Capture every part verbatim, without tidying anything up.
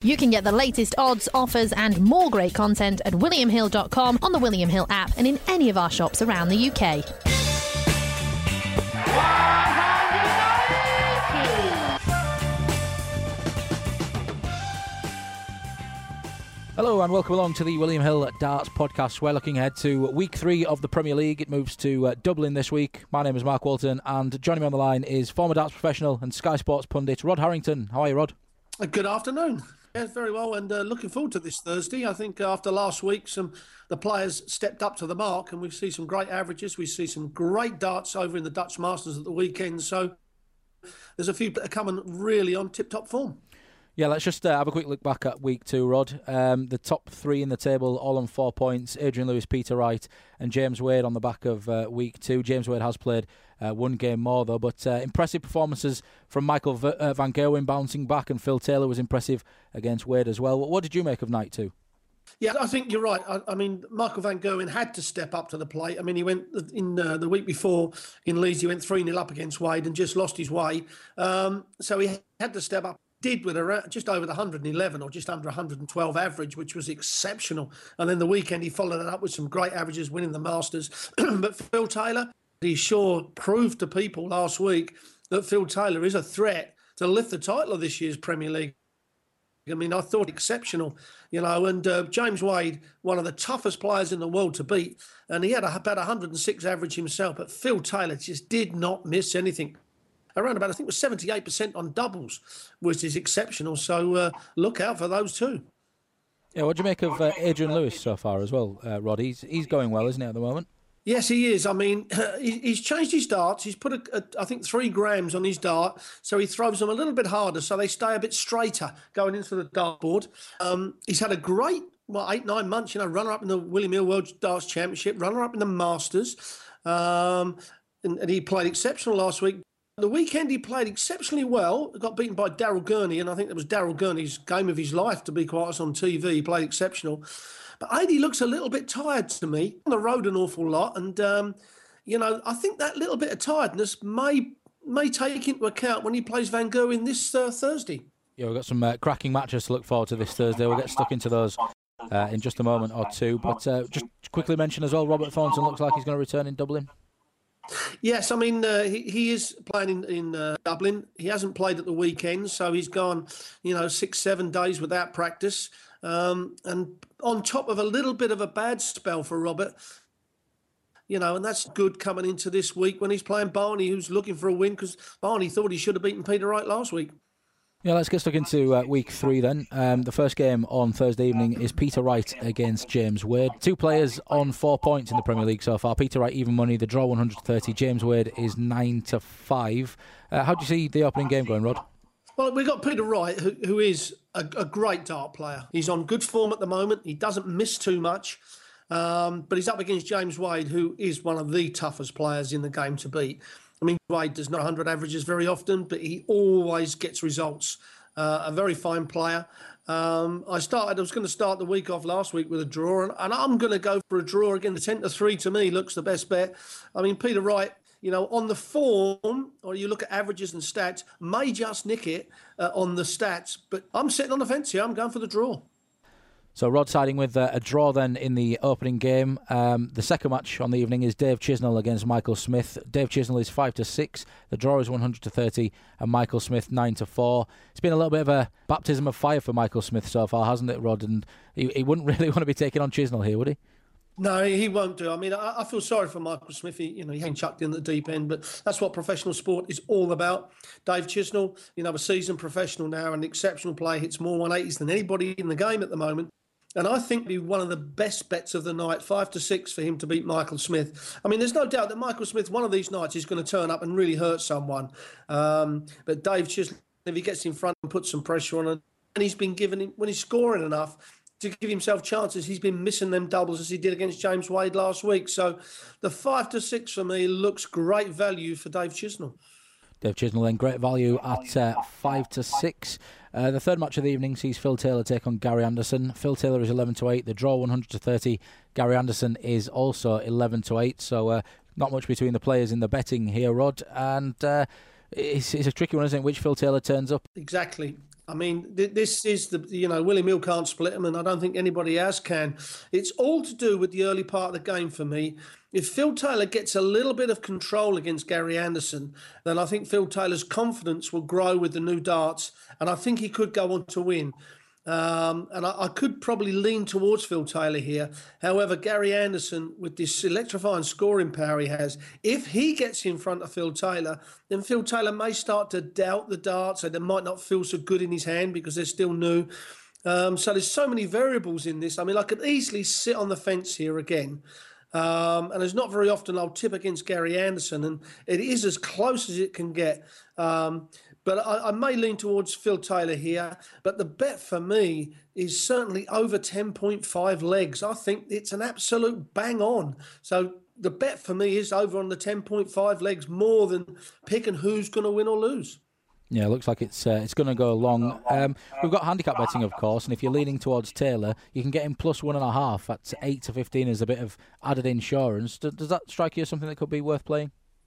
You can get the latest odds, offers and more great content at william hill dot com, on the William Hill app and in any of our shops around the U K. Hello and welcome along to the William Hill Darts Podcast. We're looking ahead to week three of the Premier League. It moves to uh, Dublin this week. My name is Mark Walton and joining me on the line is former darts professional and Sky Sports pundit Rod Harrington. How are you, Rod? Good afternoon. Yes, very well, and uh, looking forward to this Thursday. I think after last week, some the players stepped up to the mark, and we see some great averages. We see some great darts over in the Dutch Masters at the weekend. So there's a few that are coming really on tip-top form. Yeah, let's just uh, have a quick look back at week two, Rod. Um, the top three in the table, all on four points. Adrian Lewis, Peter Wright and James Wade on the back of uh, week two. James Wade has played uh, one game more, though. But uh, impressive performances from Michael v- uh, Van Gerwen bouncing back, and Phil Taylor was impressive against Wade as well. What, what did you make of night two? Yeah, I think you're right. I, I mean, Michael Van Gerwen had to step up to the plate. I mean, he went in uh, the week before in Leeds, he went three nil up against Wade and just lost his way. Um, so he had to step up. Did with around just over the one hundred eleven or just under one hundred twelve average, which was exceptional. And then the weekend he followed it up with some great averages, winning the Masters. But Phil Taylor, he sure proved to people last week that Phil Taylor is a threat to lift the title of this year's Premier League. I mean, I thought exceptional, you know, and uh, James Wade, one of the toughest players in the world to beat, and he had a, about one hundred six average himself, but Phil Taylor just did not miss anything. Around about, I think it was seventy-eight percent on doubles, which is exceptional. So uh, look out for those two. Yeah, what do you make of uh, Adrian Lewis so far as well, uh, Rod? He's, he's going well, isn't he, at the moment? Yes, he is. I mean, he, he's changed his darts. He's put, a, a, I think, three grams on his dart, so he throws them a little bit harder, so they stay a bit straighter going into the dartboard. Um, he's had a great, well, eight, nine months, you know, runner-up in the William Hill World Darts Championship, runner-up in the Masters, um, and, and he played exceptional last week. The weekend he played exceptionally well, got beaten by Daryl Gurney, and I think it was Daryl Gurney's game of his life, to be quite honest, on T V. He played exceptional. But Adi looks a little bit tired to me, on the road an awful lot, and, um, you know, I think that little bit of tiredness may may take into account when he plays Van Gerwen this uh, Thursday. Yeah, we've got some uh, cracking matches to look forward to this Thursday. We'll get stuck into those uh, in just a moment or two. But uh, just quickly mention as well, Robert Thornton looks like he's going to return in Dublin. Yes, I mean, uh, he, he is playing in, in uh, Dublin. He hasn't played at the weekend, so he's gone, you know, six, seven days without practice. Um, and on top of a little bit of a bad spell for Robert, you know, and that's good coming into this week when he's playing Barney, who's looking for a win, because Barney thought he should have beaten Peter Wright last week. Yeah, let's get stuck into uh, week three then. Um, the first game on Thursday evening is Peter Wright against James Wade. Two players on four points in the Premier League so far. Peter Wright even money, the draw one hundred thirty. James Wade is nine to five. Uh, how do you see the opening game going, Rod? Well, we've got Peter Wright, who, who is a, a great dart player. He's on good form at the moment. He doesn't miss too much. Um, but he's up against James Wade, who is one of the toughest players in the game to beat. I mean, Wade does not one hundred averages very often, but he always gets results. Uh, a very fine player. Um, I started. I was going to start the week off last week with a draw, and, and I'm going to go for a draw again. The ten to three to me looks the best bet. I mean, Peter Wright, you know, on the form, or you look at averages and stats, may just nick it uh, on the stats. But I'm sitting on the fence here. I'm going for the draw. So Rod siding with uh, a draw then in the opening game. Um, the second match on the evening is Dave Chisnell against Michael Smith. Dave Chisnell is five to six. The draw is one hundred to thirty, and Michael Smith nine to four. It's been a little bit of a baptism of fire for Michael Smith so far, hasn't it, Rod? And he, he wouldn't really want to be taking on Chisnell here, would he? No, he won't do. I mean, I, I feel sorry for Michael Smith. He, you know, he ain't chucked in the deep end, but that's what professional sport is all about. Dave Chisnell, you know, a seasoned professional now, an exceptional player, hits more one eighties than anybody in the game at the moment. And I think be one of the best bets of the night, five to six for him to beat Michael Smith. I mean, there's no doubt that Michael Smith, one of these nights, is going to turn up and really hurt someone. Um, but Dave Chisnell, if he gets in front and puts some pressure on him, and he's been given, when he's scoring enough to give himself chances, he's been missing them doubles as he did against James Wade last week. So the five to six for me looks great value for Dave Chisnell. Dave Chisnell then great value at uh, five to six. Uh, the third match of the evening sees Phil Taylor take on Gary Anderson. Phil Taylor is eleven to eight. The draw one hundred to thirty. Gary Anderson is also eleven to eight. So uh, not much between the players in the betting here, Rod. And uh, it's, it's a tricky one, isn't it? Which Phil Taylor turns up? Exactly. I mean, th- this is the, you know, William Hill can't split them, and I don't think anybody else can. It's all to do with the early part of the game for me. If Phil Taylor gets a little bit of control against Gary Anderson, then I think Phil Taylor's confidence will grow with the new darts, and I think he could go on to win. Um, and I, I could probably lean towards Phil Taylor here. However, Gary Anderson, with this electrifying scoring power he has, if he gets in front of Phil Taylor, then Phil Taylor may start to doubt the darts, and they might not feel so good in his hand because they're still new. Um, so there's so many variables in this. I mean, I could easily sit on the fence here again. Um, and it's not very often I'll tip against Gary Anderson, and it is as close as it can get. Um, but I, I may lean towards Phil Taylor here. But the bet for me is certainly over ten point five legs. I think it's an absolute bang on. So the bet for me is over on the ten point five legs, more than picking who's going to win or lose. Yeah, looks like it's uh, it's going to go long. Um, we've got handicap betting, of course, and if you're leaning towards Taylor, you can get him plus one and a half at eight to fifteen as a bit of added insurance. Does, does that strike you as something that could be worth playing?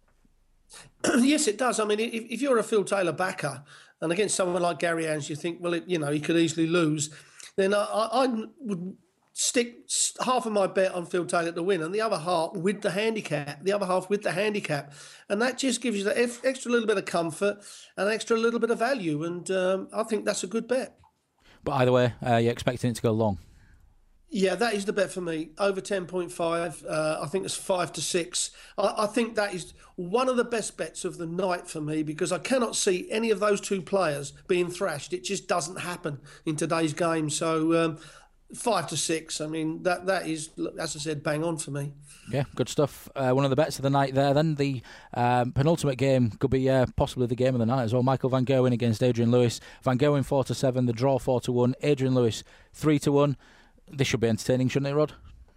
Yes, it does. I mean, if, if you're a Phil Taylor backer, and against someone like Gary Anderson, you think, well, it, you know, he could easily lose, then I, I would stick half of my bet on Phil Taylor to win, and the other half with the handicap, the other half with the handicap. And that just gives you that extra little bit of comfort and extra little bit of value. And um, I think that's a good bet. But either way, uh, you're expecting it to go long? Yeah, that is the bet for me. Over ten point five. Uh, I think it's five to six. I, I think that is one of the best bets of the night for me, because I cannot see any of those two players being thrashed. It just doesn't happen in today's game. So um, five to six. I mean, that that is, as I said, bang on for me. Yeah, good stuff. Uh, one of the bets of the night there. Then the um, penultimate game could be uh, possibly the game of the night as well. Michael Van Gerwen against Adrian Lewis. Van Gerwen four to seven. The draw four to one. Adrian Lewis three to one. This should be entertaining, shouldn't it, Rod?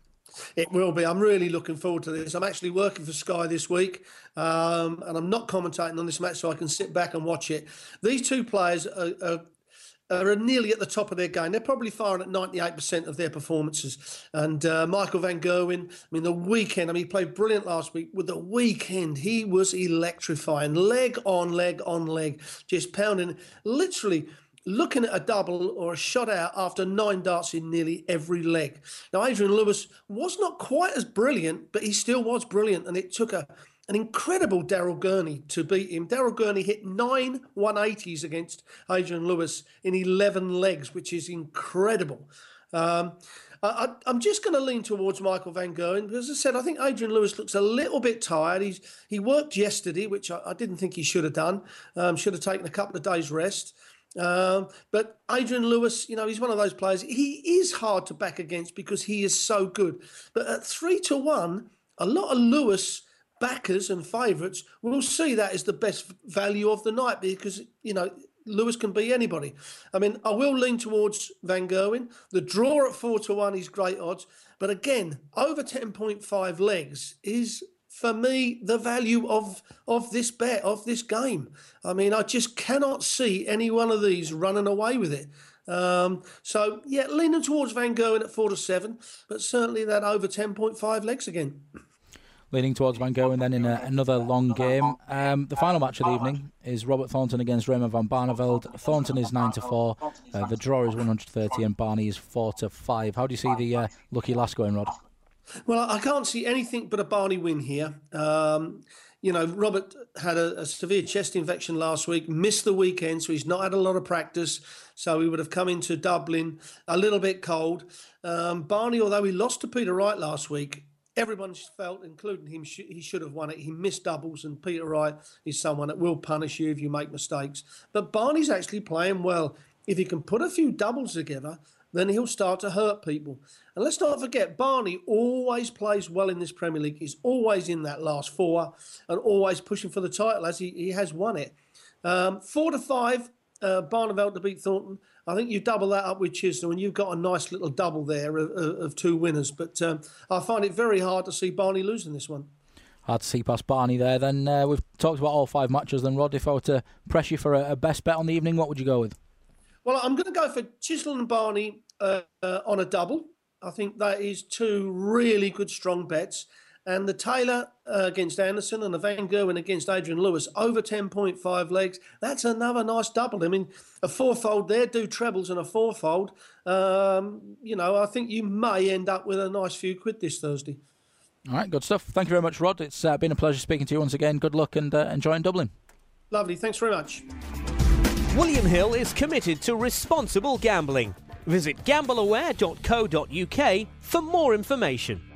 It will be. I'm really looking forward to this. I'm actually working for Sky this week, um, and I'm not commentating on this match, so I can sit back and watch it. These two players are, are, are nearly at the top of their game. They're probably firing at ninety-eight percent of their performances. And uh, Michael Van Gerwen, I mean, the weekend, I mean, he played brilliant last week. With the weekend, he was electrifying. Leg on leg on leg, just pounding, literally looking at a double or a shot out after nine darts in nearly every leg. Now, Adrian Lewis was not quite as brilliant, but he still was brilliant. And it took a an incredible Daryl Gurney to beat him. Daryl Gurney hit nine one eighties against Adrian Lewis in eleven legs, which is incredible. Um, I, I'm just going to lean towards Michael Van Gerwen because, as I said, I think Adrian Lewis looks a little bit tired. He's He worked yesterday, which I, I didn't think he should have done. Um, should have taken a couple of days rest. Um, but Adrian Lewis, you know, he's one of those players. He is hard to back against because he is so good. But at three to one, a lot of Lewis backers and favourites will see that as the best value of the night because, you know, Lewis can beat anybody. I mean, I will lean towards Van Gerwen. The draw at four to one is great odds. But again, over ten point five legs is, for me, the value of of this bet, of this game. I mean, I just cannot see any one of these running away with it. Um, so, yeah, leaning towards Van Gerwen at four to seven, but certainly that over ten point five legs again. Leaning towards Van Gerwen then in a, another long game. Um, the final match of the evening is Robert Thornton against Raymond van Barneveld. Thornton is nine to four. Uh, the draw is one hundred thirty and Barney is four to five. How do you see the uh, lucky last going, Rod? Well, I can't see anything but a Barney win here. Um, you know, Robert had a, a severe chest infection last week, missed the weekend, so he's not had a lot of practice. So he would have come into Dublin a little bit cold. Um, Barney, although he lost to Peter Wright last week, everyone felt, including him, sh- he should have won it. He missed doubles, and Peter Wright is someone that will punish you if you make mistakes. But Barney's actually playing well. If he can put a few doubles together, then he'll start to hurt people. And let's not forget, Barney always plays well in this Premier League. He's always in that last four and always pushing for the title as he, he has won it. Um, four to five, uh, Barneveld to beat Thornton. I think you double that up with Chisholm and you've got a nice little double there of, of, of two winners. But um, I find it very hard to see Barney losing this one. Hard to see past Barney there. Then uh, we've talked about all five matches. Then, Rod, if I were to press you for a, a best bet on the evening, what would you go with? Well, I'm going to go for Chisholm and Barney uh, uh, on a double. I think that is two really good, strong bets. And the Taylor uh, against Anderson and the Van Gerwen against Adrian Lewis, over ten point five legs. That's another nice double. I mean, a fourfold there, do trebles and a fourfold. Um, you know, I think you may end up with a nice few quid this Thursday. All right, good stuff. Thank you very much, Rod. It's uh, been a pleasure speaking to you once again. Good luck and uh, enjoy in Dublin. Lovely. Thanks very much. William Hill is committed to responsible gambling. Visit gamble aware dot co dot uk for more information.